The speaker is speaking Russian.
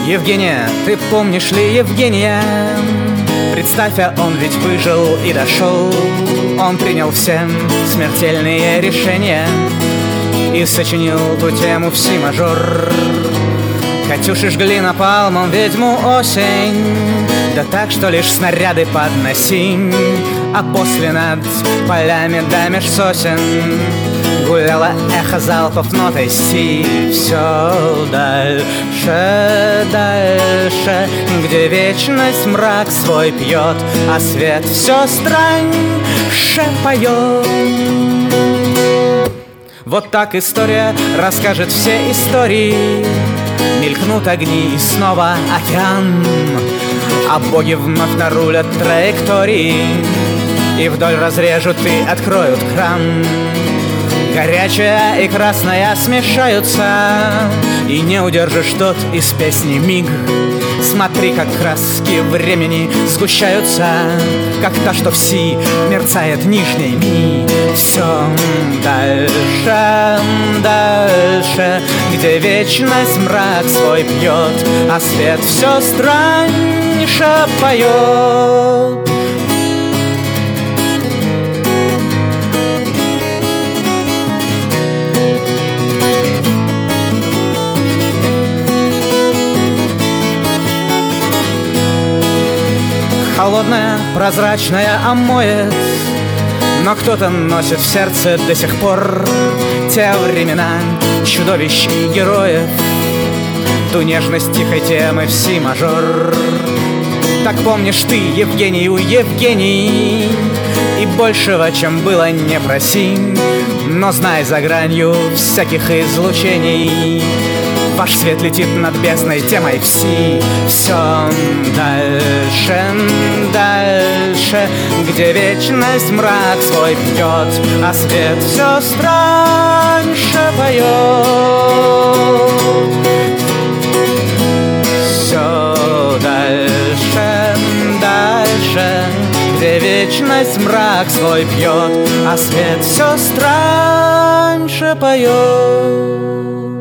Евгения, ты помнишь ли Евгения? Представь, он ведь выжил и дошел. Он принял всем смертельные решения и сочинил ту тему в си-мажор. Катюши жгли напалмом ведьму осень, да так, что лишь снаряды подноси. А после над полями да меж сосен гуляло эхо залпов нотой си. Все дальше, дальше, где вечность мрак свой пьет, а свет все страньше поет. Вот так история расскажет все истории. Мелькнут огни и снова океан, а боги вновь нарулят траектории и вдоль разрежут и откроют кран. Горячая и красная смешаются, и не удержишь тот из песни миг. Смотри, как краски времени сгущаются, как та, что в си мерцает нижней ми. Все дальше, дальше, где вечность мрак свой пьет, а свет все страньше поет. Холодная, прозрачная омоет, но кто-то носит в сердце до сих пор те времена чудовищ и героев, ту нежность тихой темы в си-мажор. Так помнишь ты, Евгений, у Евгений, и большего, чем было, не проси. Но знай, за гранью всяких излучений ваш свет летит над бездной темой в си. Все дальше, дальше, где вечность мрак свой пьет, а свет все страньше поет. Все дальше, дальше, где вечность мрак свой пьет, а свет все страньше поет.